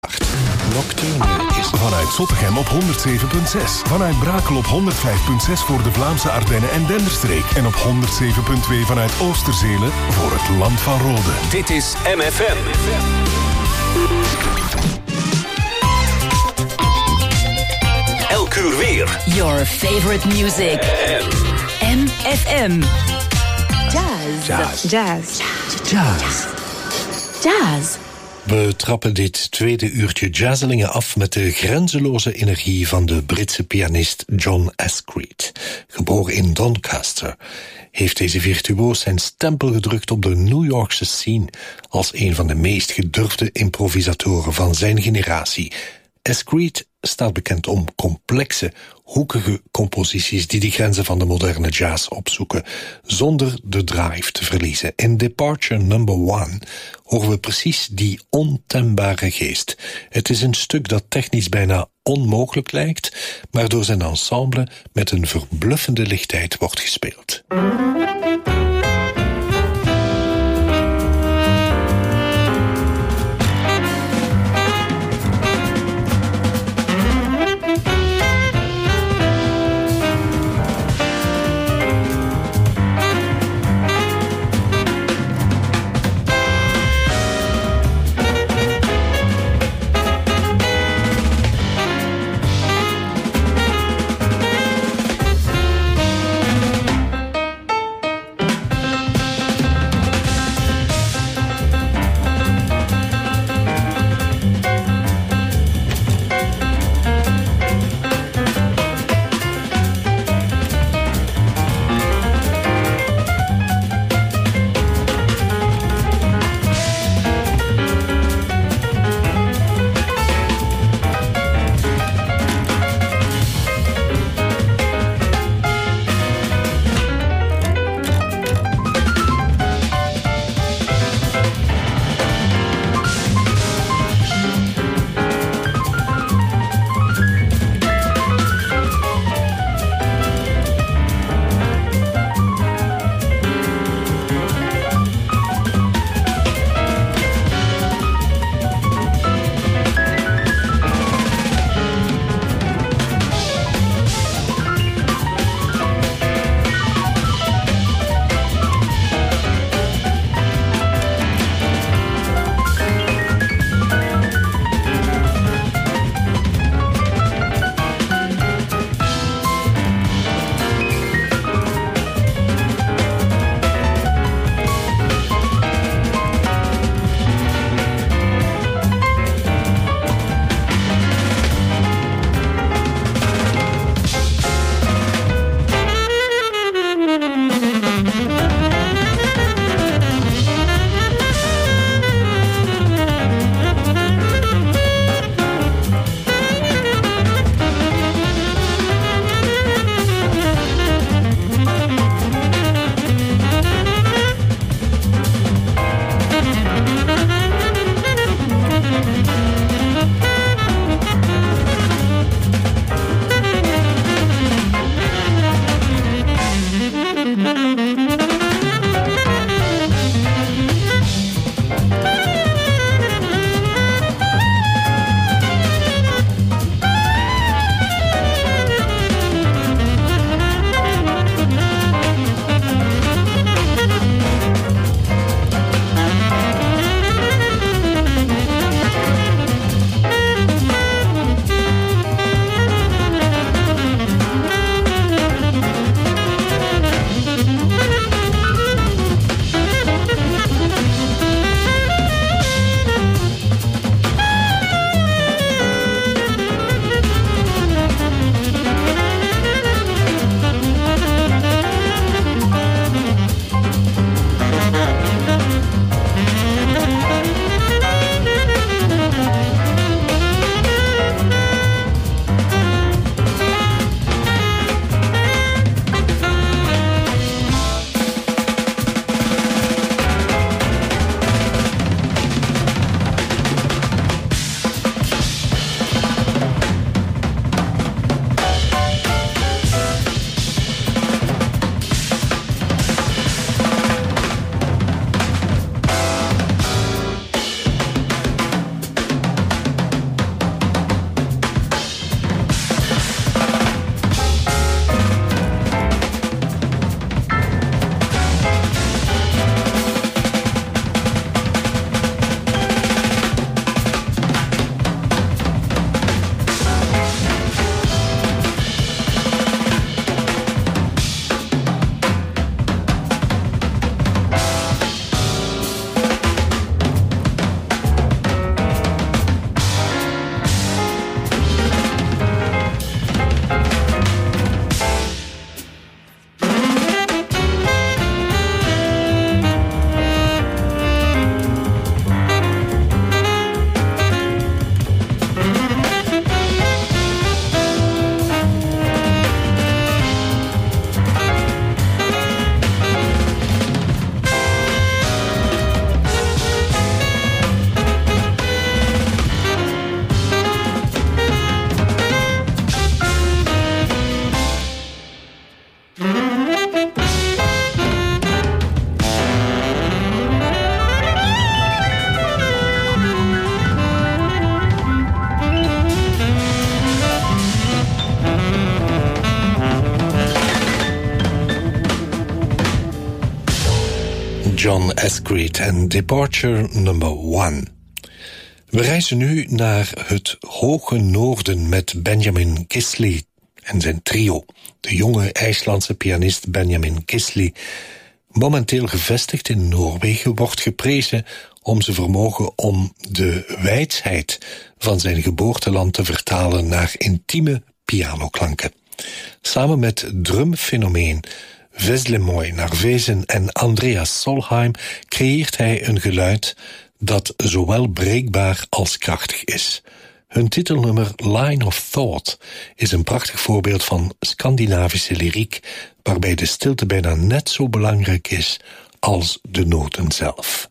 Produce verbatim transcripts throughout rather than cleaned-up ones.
Nocturne is vanuit Zottegem op honderdzeven komma zes. Vanuit Brakel op honderdvijf komma zes voor de Vlaamse Ardennen en Denderstreek. En op honderdzeven komma twee vanuit Oosterzelen voor het Land van Rode. Dit is M F M. Elk uur weer. Your favorite music. M F M. Jazz. Jazz. Jazz. Jazz. Jazz. We trappen dit tweede uurtje jazzelingen af met de grenzeloze energie van de Britse pianist John Ascreet. Geboren in Doncaster heeft deze virtuoos zijn stempel gedrukt op de New Yorkse scene als een van de meest gedurfde improvisatoren van zijn generatie. Ascreet staat bekend om complexe, hoekige composities die de grenzen van de moderne jazz opzoeken, zonder de drive te verliezen. In Departure number one horen we precies die ontembare geest. Het is een stuk dat technisch bijna onmogelijk lijkt, maar door zijn ensemble met een verbluffende lichtheid wordt gespeeld. John Ascreet en Departure number one. We reizen nu naar het hoge noorden met Benjamin Gisli en zijn trio. De jonge IJslandse pianist Benjamin Gisli, momenteel gevestigd in Noorwegen, wordt geprezen om zijn vermogen om de wijsheid van zijn geboorteland te vertalen naar intieme pianoklanken. Samen met drumfenomeen Veslemoy Narvezen en Andreas Solheim creëert hij een geluid dat zowel breekbaar als krachtig is. Hun titelnummer Line of Thought is een prachtig voorbeeld van Scandinavische lyriek, waarbij de stilte bijna net zo belangrijk is als de noten zelf.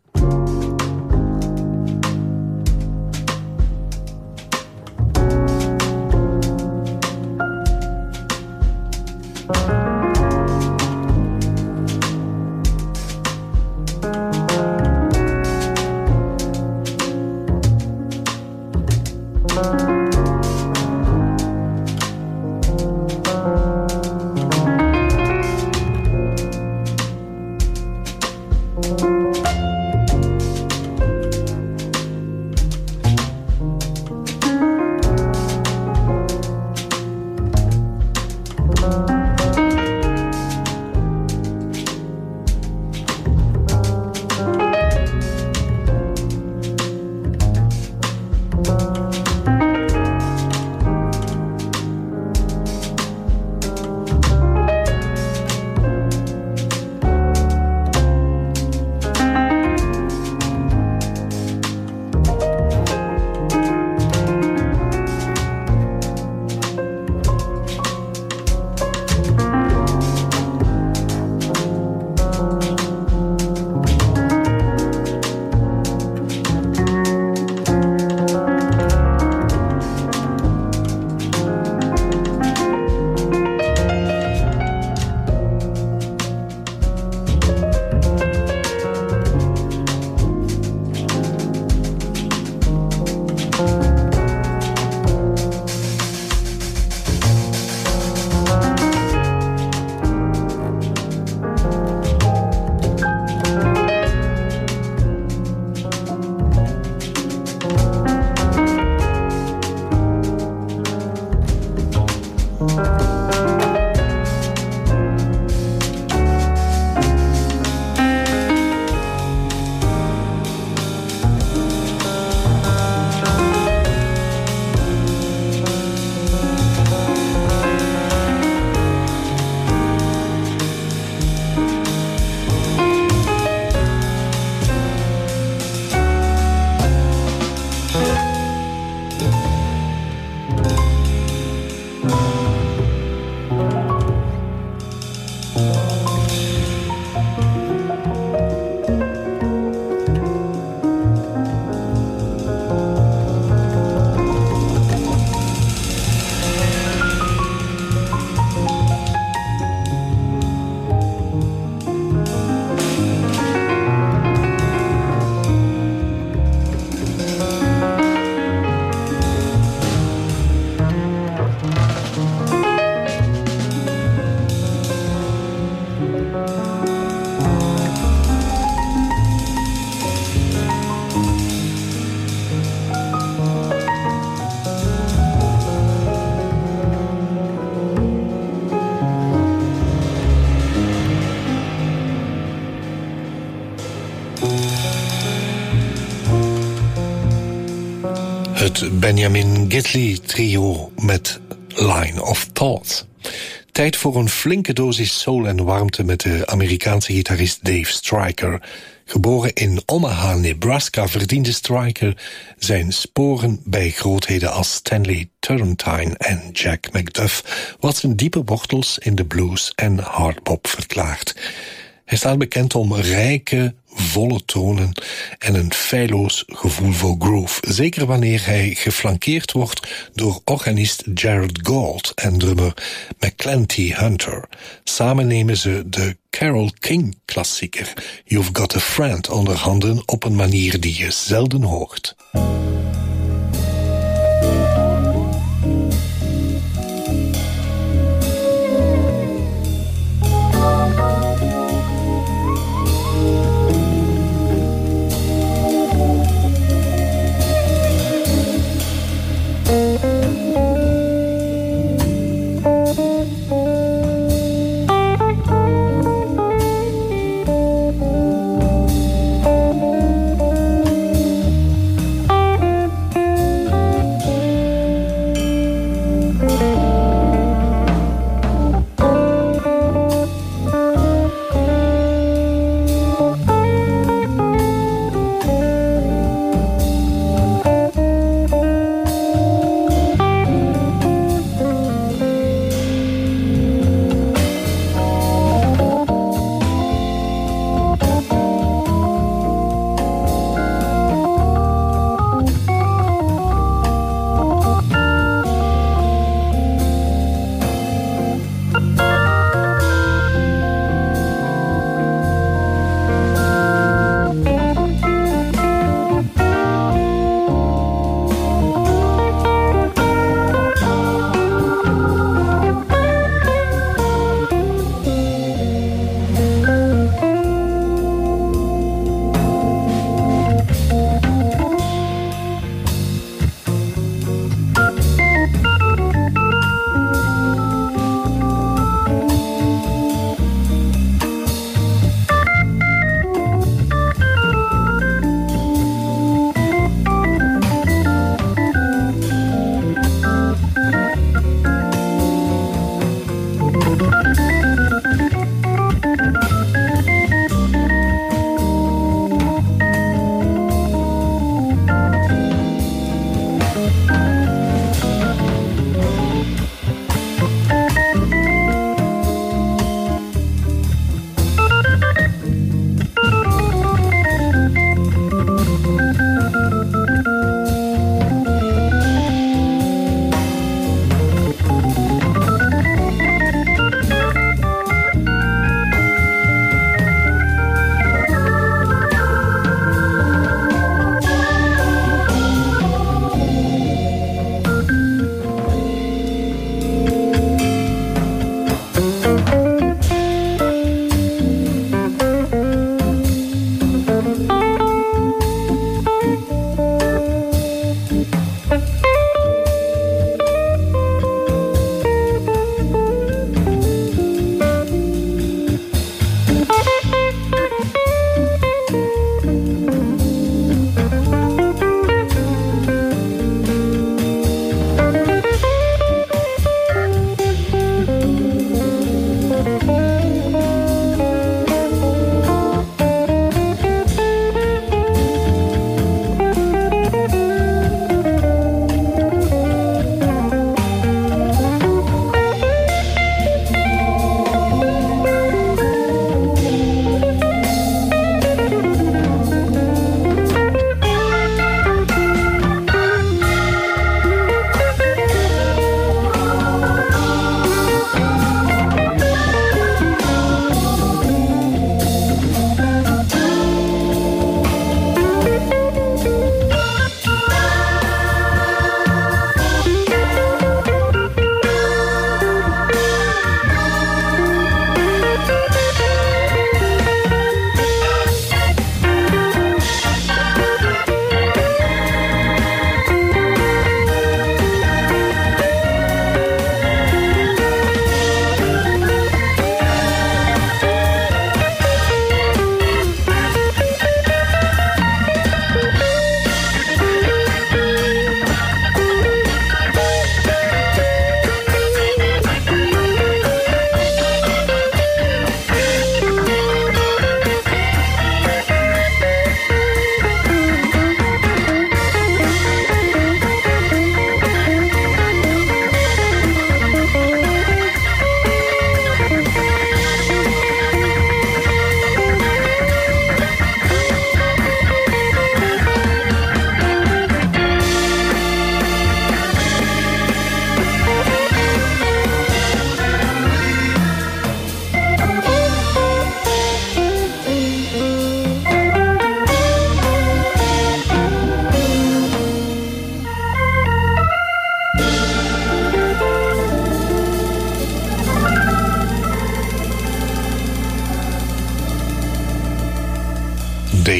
Het Benjamin Gisli trio met Line of Thought. Tijd voor een flinke dosis soul en warmte met de Amerikaanse gitarist Dave Stryker. Geboren in Omaha, Nebraska, verdiende Stryker zijn sporen bij grootheden als Stanley Turrentine en Jack McDuff, wat zijn diepe wortels in de blues en hardbop verklaart. Hij staat bekend om rijke, volle tonen en een feilloos gevoel voor groove. Zeker wanneer hij geflankeerd wordt door organist Jared Gold en drummer McClenty Hunter. Samen nemen ze de Carole King-klassieker You've Got a Friend onder handen op een manier die je zelden hoort.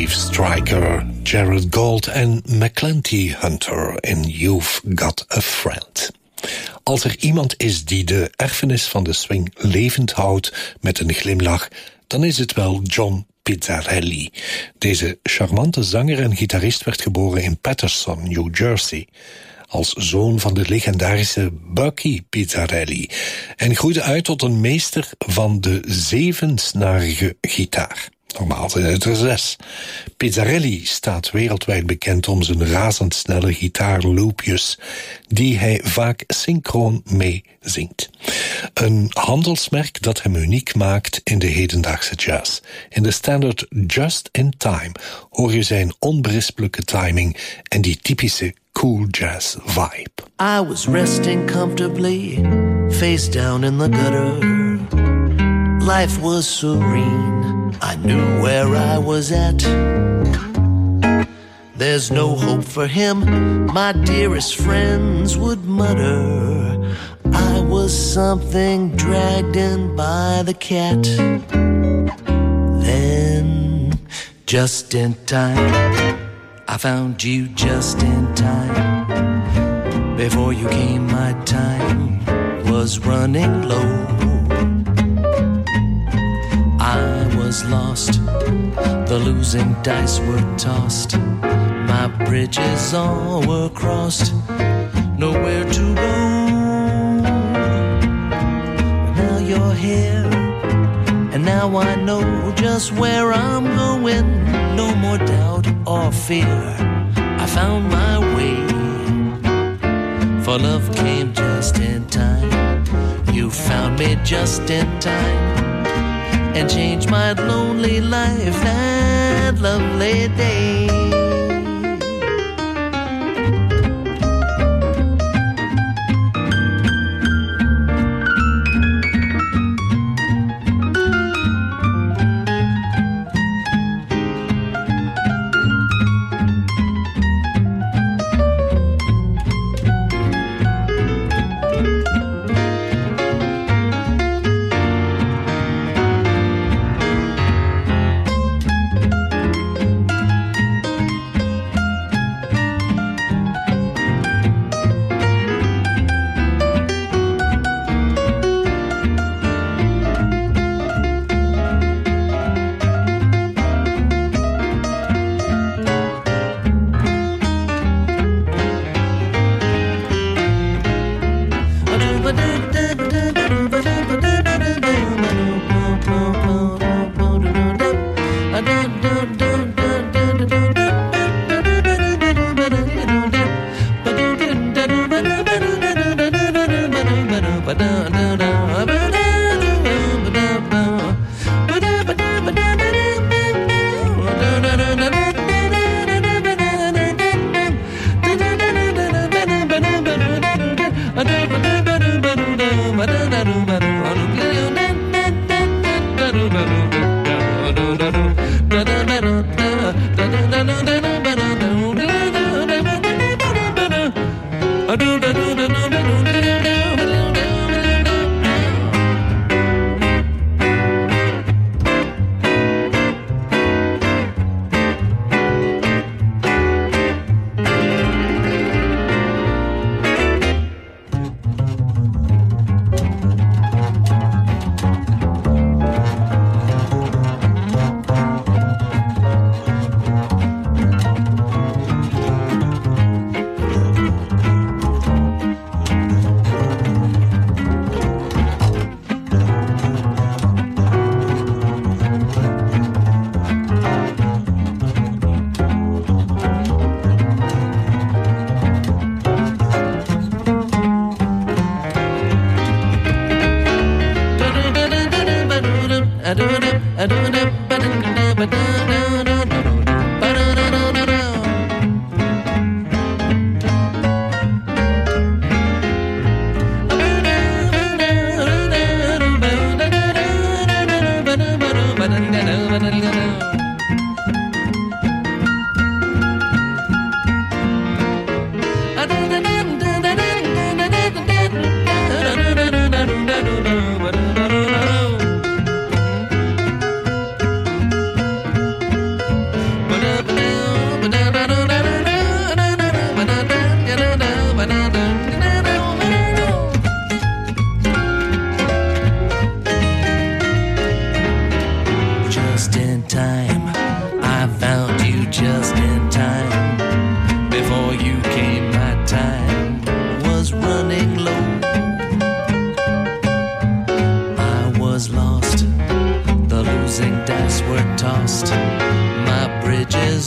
Dave Stryker, Jared Gold en McClenty Hunter in You've Got a Friend. Als er iemand is die de erfenis van de swing levend houdt met een glimlach, dan is het wel John Pizzarelli. Deze charmante zanger en gitarist werd geboren in Paterson, New Jersey, als zoon van de legendarische Bucky Pizzarelli en groeide uit tot een meester van de zevensnarige gitaar. Normaal zijn het er zes. Pizzarelli staat wereldwijd bekend om zijn razendsnelle gitaarloopjes, die hij vaak synchroon mee zingt. Een handelsmerk dat hem uniek maakt in de hedendaagse jazz. In de standard Just in Time hoor je zijn onberispelijke timing en die typische cool jazz vibe. I was resting comfortably, face down in the gutter. Life was serene, I knew where I was at. There's no hope for him, my dearest friends would mutter. I was something dragged in by the cat. Then, just in time, I found you just in time. Before you came, my time was running low. I was lost, the losing dice were tossed. My bridges all were crossed, nowhere to go. Now you're here, and now I know just where I'm going. No more doubt or fear, I found my way. For love came just in time. You found me just in time and changed my lonely life that lovely day.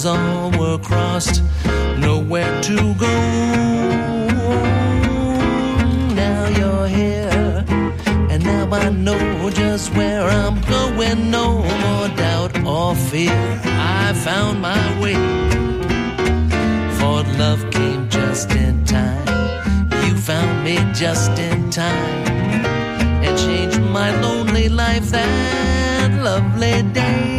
T's all were crossed, nowhere to go. Now you're here, and now I know just where I'm going. No more doubt or fear, I found my way. For love came just in time. You found me just in time and changed my lonely life that lovely day.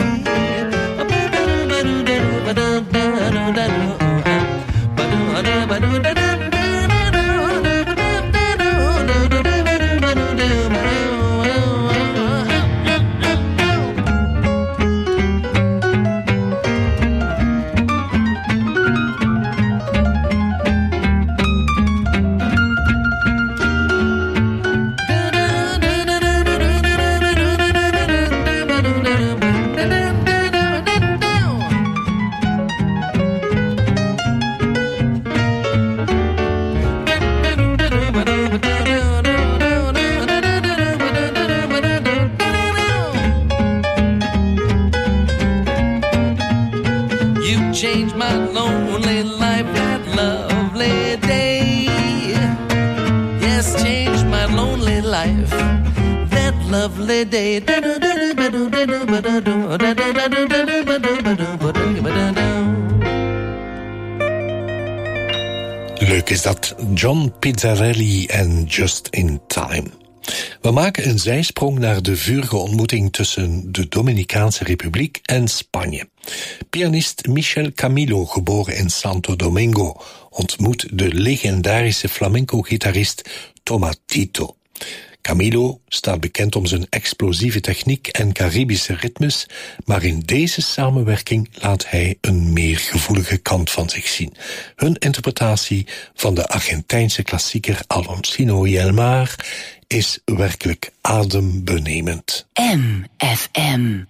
Changed my lonely life that lovely day. Yes, changed my lonely life that lovely day. Leuk is dat, John Pizzarelli en Just in Time. We maken een zijsprong naar de vurige ontmoeting tussen de Dominicaanse Republiek en Spanje. Pianist Michel Camilo, geboren in Santo Domingo, ontmoet de legendarische flamenco-gitarist Tomatito. Camilo staat bekend om zijn explosieve techniek en Caribische ritmes, maar in deze samenwerking laat hij een meer gevoelige kant van zich zien. Hun interpretatie van de Argentijnse klassieker Alonsino y el Mar is werkelijk adembenemend. M F M.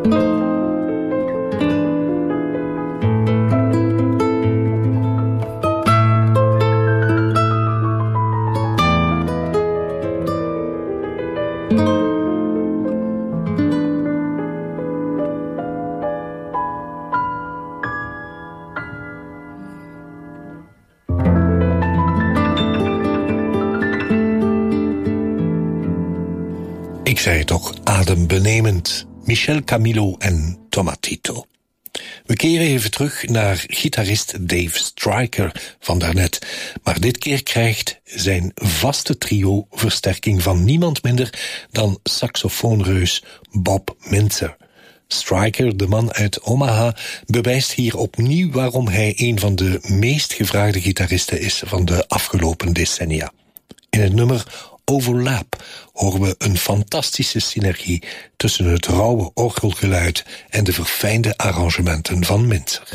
Ik zei het toch, adembenemend. Michel Camilo en Tomatito. We keren even terug naar gitarist Dave Stryker van daarnet. Maar dit keer krijgt zijn vaste trio versterking van niemand minder dan saxofoonreus Bob Mintzer. Stryker, de man uit Omaha, bewijst hier opnieuw waarom hij een van de meest gevraagde gitaristen is van de afgelopen decennia. In het nummer Overlap horen we een fantastische synergie tussen het rauwe orgelgeluid en de verfijnde arrangementen van Mintzer.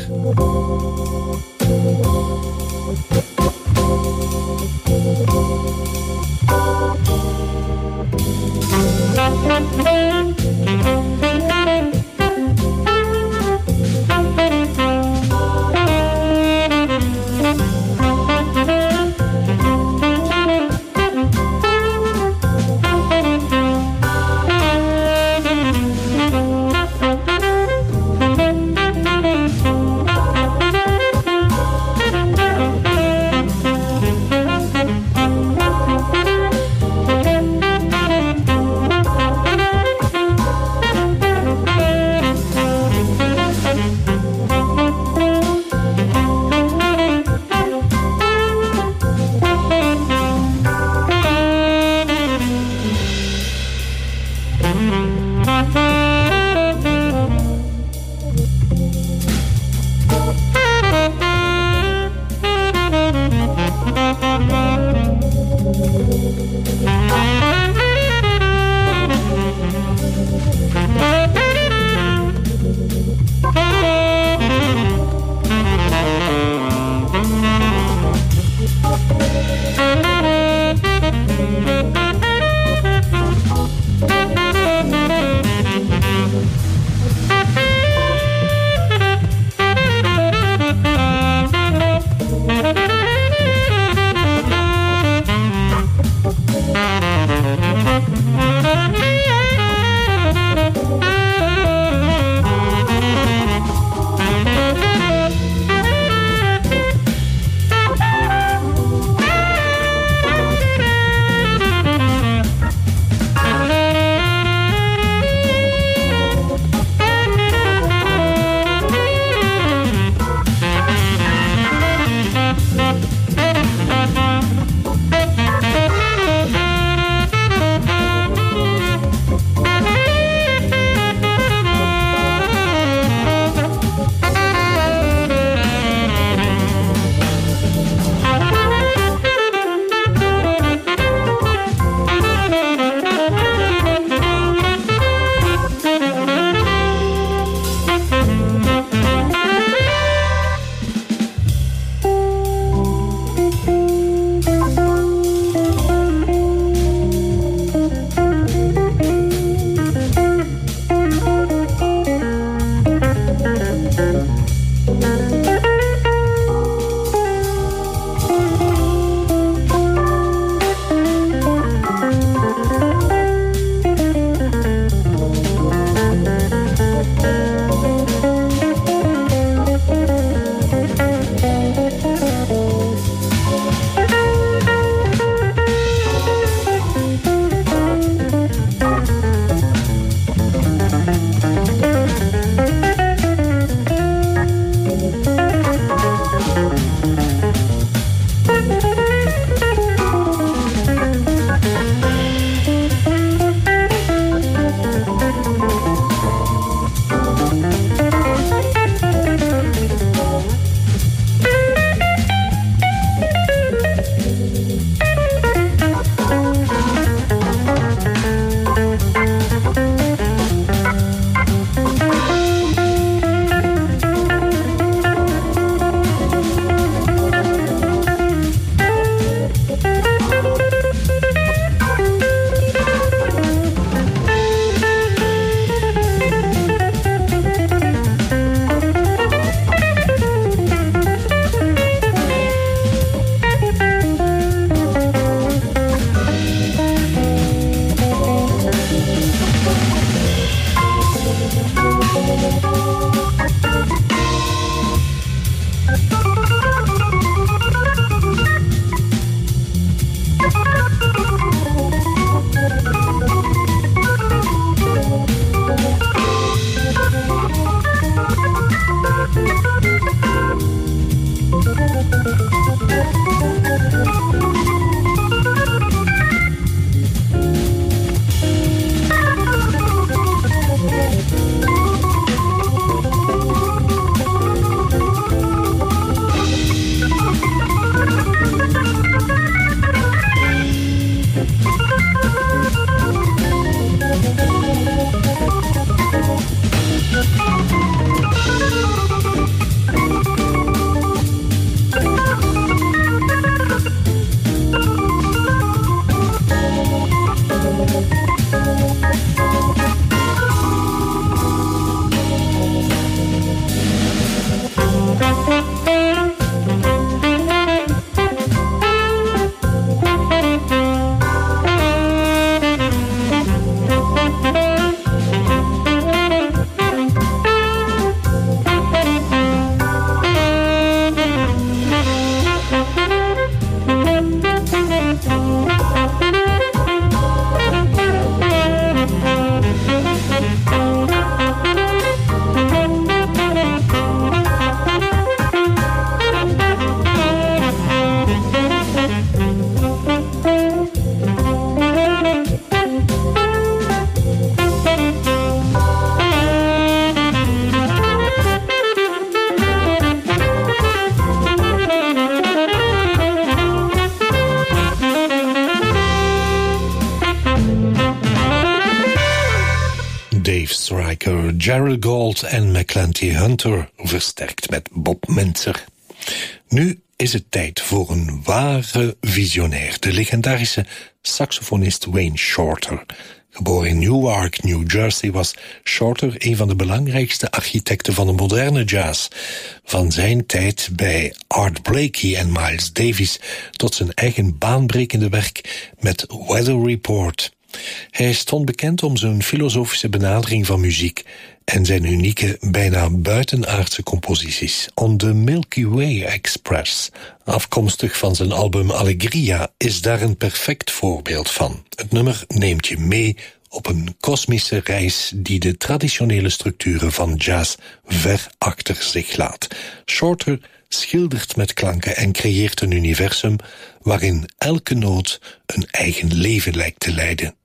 Breaker, Gerald Gold en McClenty Hunter, versterkt met Bob Mentzer. Nu is het tijd voor een ware visionair, de legendarische saxofonist Wayne Shorter. Geboren in Newark, New Jersey, was Shorter een van de belangrijkste architecten van de moderne jazz. Van zijn tijd bij Art Blakey en Miles Davis tot zijn eigen baanbrekende werk met Weather Report. Hij stond bekend om zijn filosofische benadering van muziek en zijn unieke, bijna buitenaardse composities. On the Milky Way Express, afkomstig van zijn album Allegria, is daar een perfect voorbeeld van. Het nummer neemt je mee op een kosmische reis die de traditionele structuren van jazz ver achter zich laat. Shorter schildert met klanken en creëert een universum waarin elke noot een eigen leven lijkt te leiden.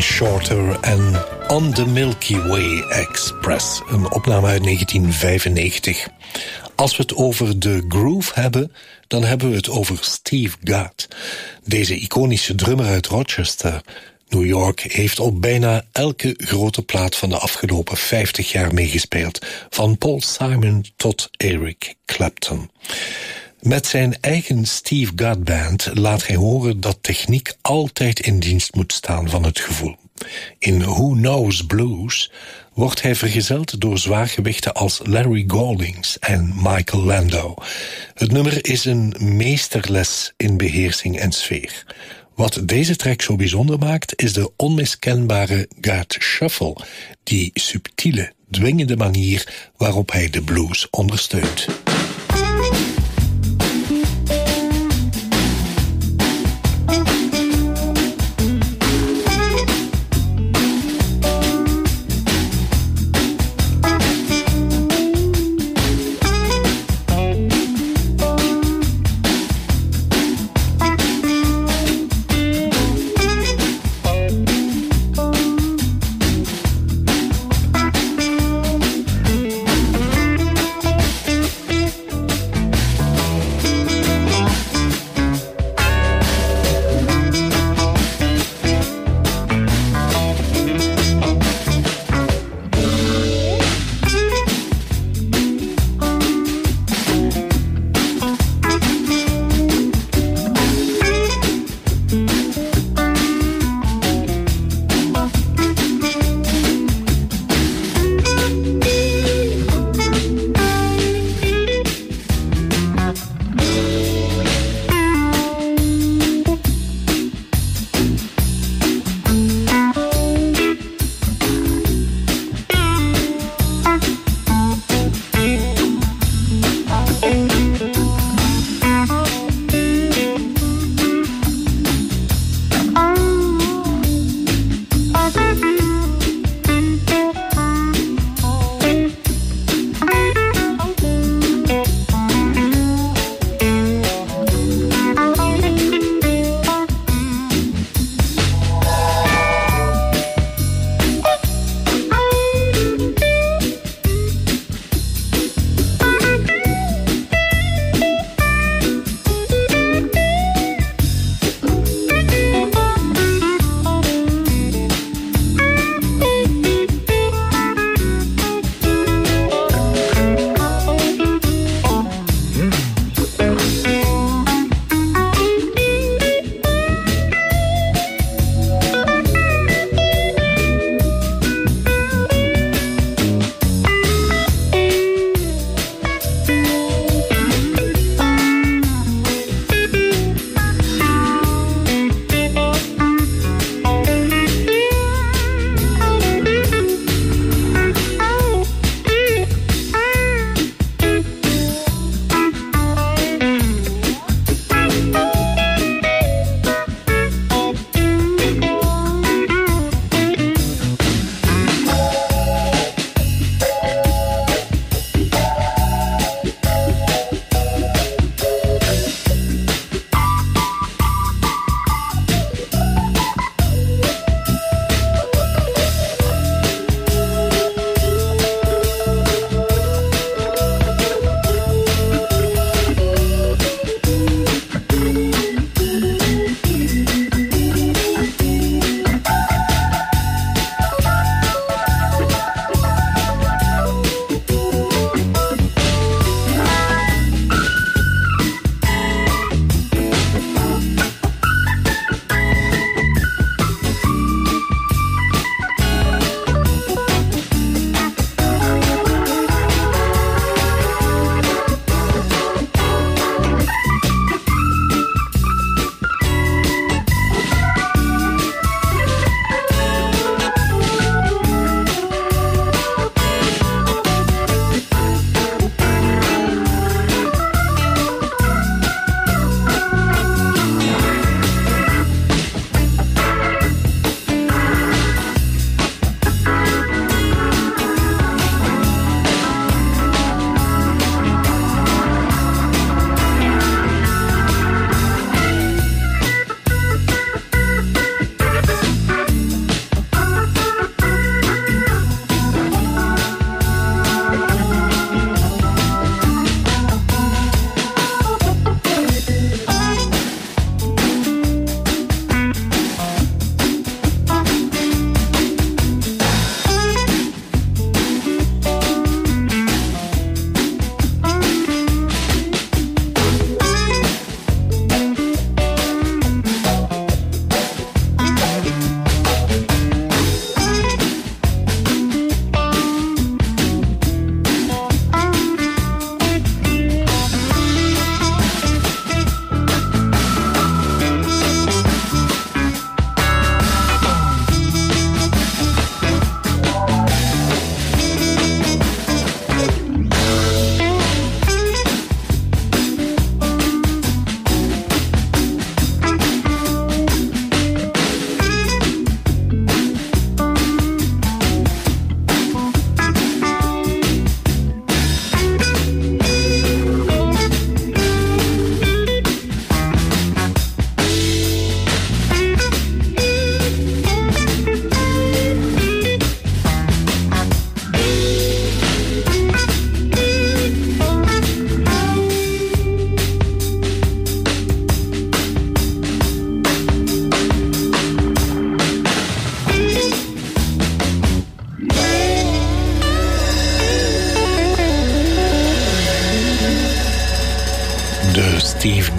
Shorter en On the Milky Way Express, een opname uit negentien vijfennegentig. Als we het over de groove hebben, dan hebben we het over Steve Gadd. Deze iconische drummer uit Rochester, New York, heeft op bijna elke grote plaat van de afgelopen vijftig jaar meegespeeld, van Paul Simon tot Eric Clapton. Met zijn eigen Steve Gadd Band laat hij horen dat techniek altijd in dienst moet staan van het gevoel. In Who Knows Blues wordt hij vergezeld door zwaargewichten als Larry Goldings en Michael Landau. Het nummer is een meesterles in beheersing en sfeer. Wat deze track zo bijzonder maakt, is de onmiskenbare Gadd Shuffle, die subtiele, dwingende manier waarop hij de blues ondersteunt.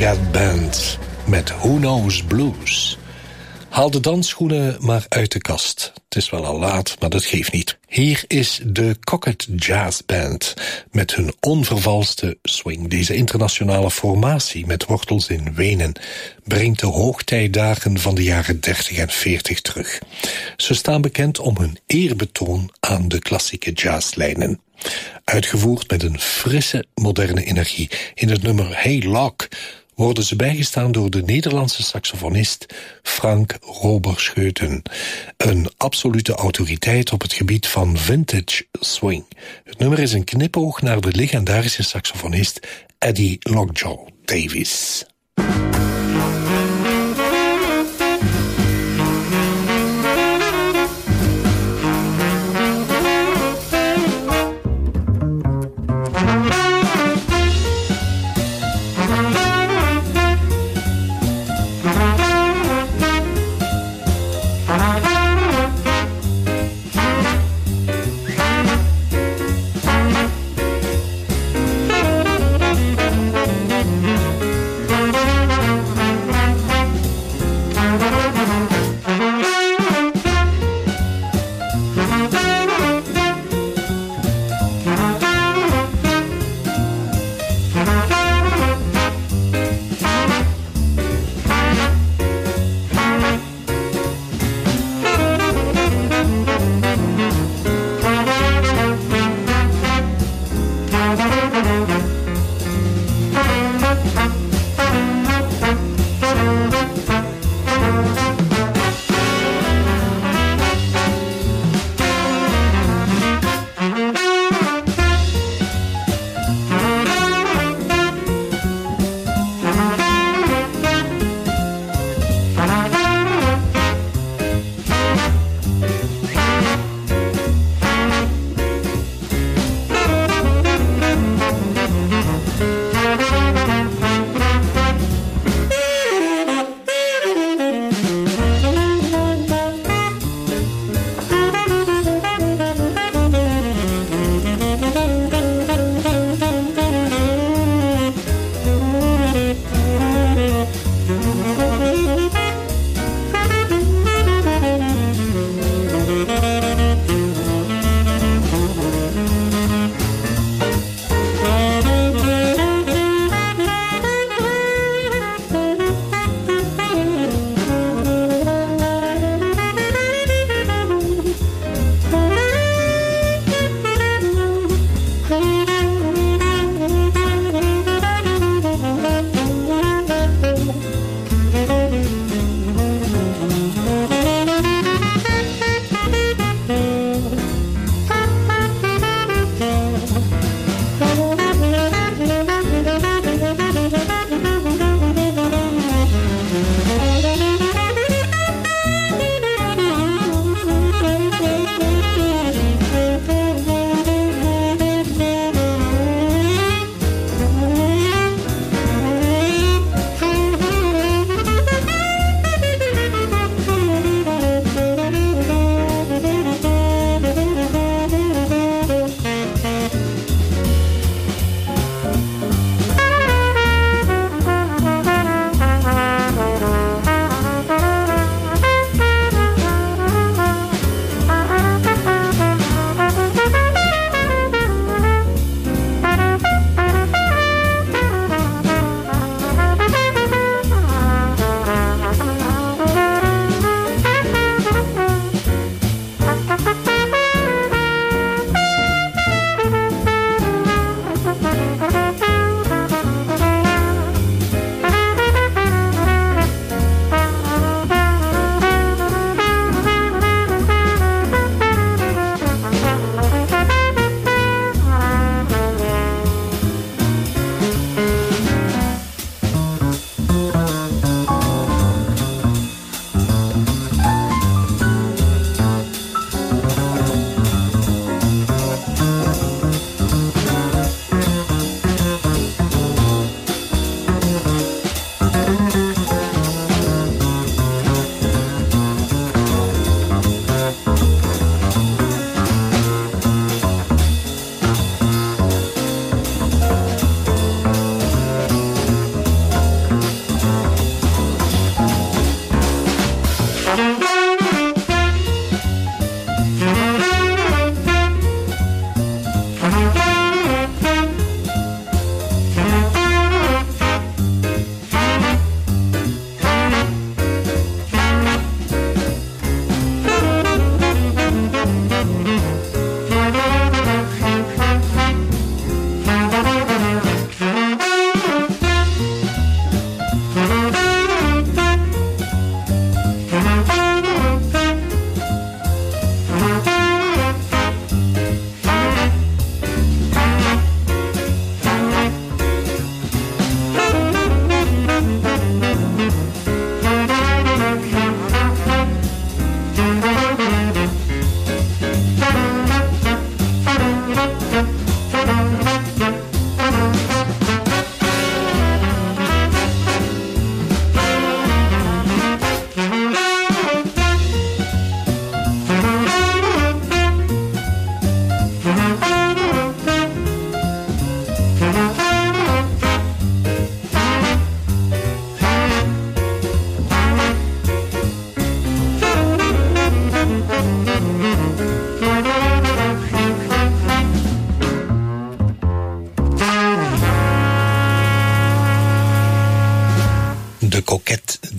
Got Band met Who Knows Blues. Haal de dansschoenen maar uit de kast. Het is wel al laat, maar dat geeft niet. Hier is de Cocket Jazz Band met hun onvervalste swing. Deze internationale formatie met wortels in Wenen brengt de hoogtijdagen van de jaren dertig en veertig terug. Ze staan bekend om hun eerbetoon aan de klassieke jazzlijnen. Uitgevoerd met een frisse, moderne energie. In het nummer Hey Lock worden ze bijgestaan door de Nederlandse saxofonist Frank Roberscheuten. Een absolute autoriteit op het gebied van vintage swing. Het nummer is een knipoog naar de legendarische saxofonist Eddie Lockjaw Davis.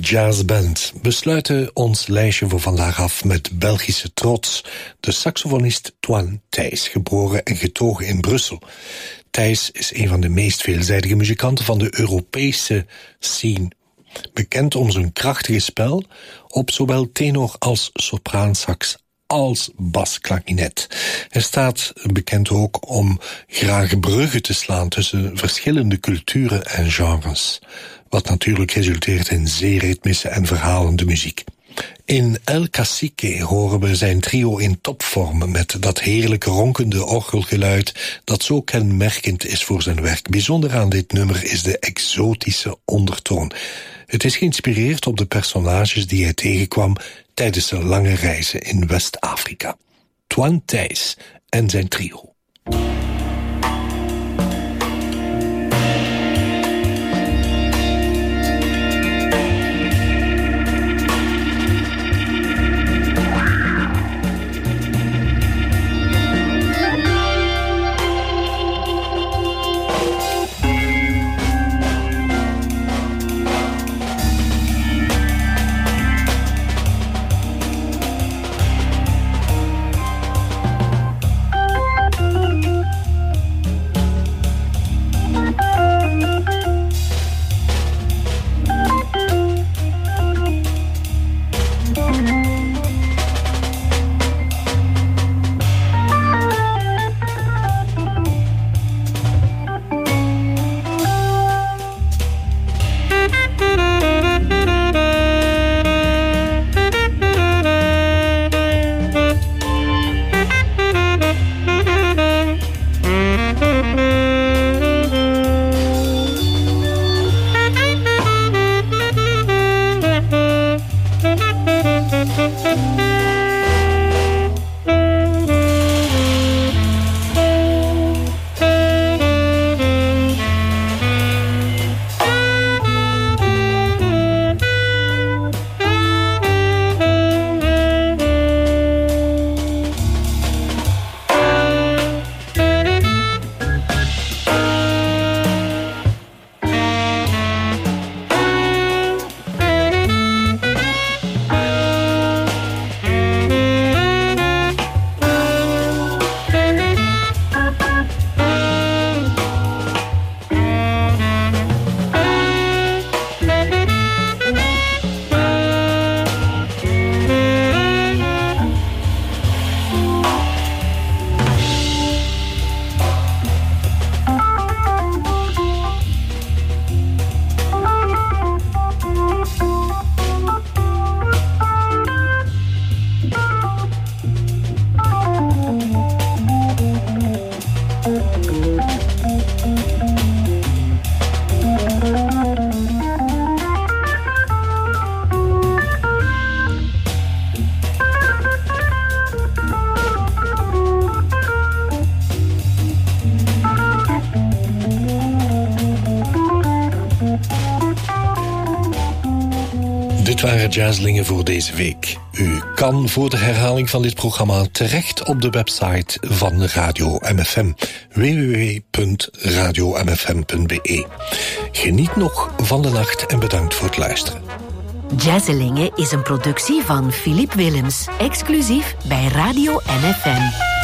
jazzband. We sluiten ons lijstje voor vandaag af met Belgische trots. De saxofonist Toine Thijs, geboren en getogen in Brussel. Thijs is een van de meest veelzijdige muzikanten van de Europese scene. Bekend om zijn krachtige spel op zowel tenor als sopraansax als basklarinet. Hij staat bekend ook om graag bruggen te slaan tussen verschillende culturen en genres, wat natuurlijk resulteert in zeer ritmische en verhalende muziek. In El Cacique horen we zijn trio in topvorm met dat heerlijke ronkende orgelgeluid dat zo kenmerkend is voor zijn werk. Bijzonder aan dit nummer is de exotische ondertoon. Het is geïnspireerd op de personages die hij tegenkwam tijdens zijn lange reizen in West-Afrika. Toine Thijs en zijn trio. Dit waren Jazzlingen voor deze week. U kan voor de herhaling van dit programma terecht op de website van Radio M F M, w w w punt radio m f m punt b e. Geniet nog van de nacht en bedankt voor het luisteren. Jazzlingen is een productie van Philippe Willems, exclusief bij Radio M F M.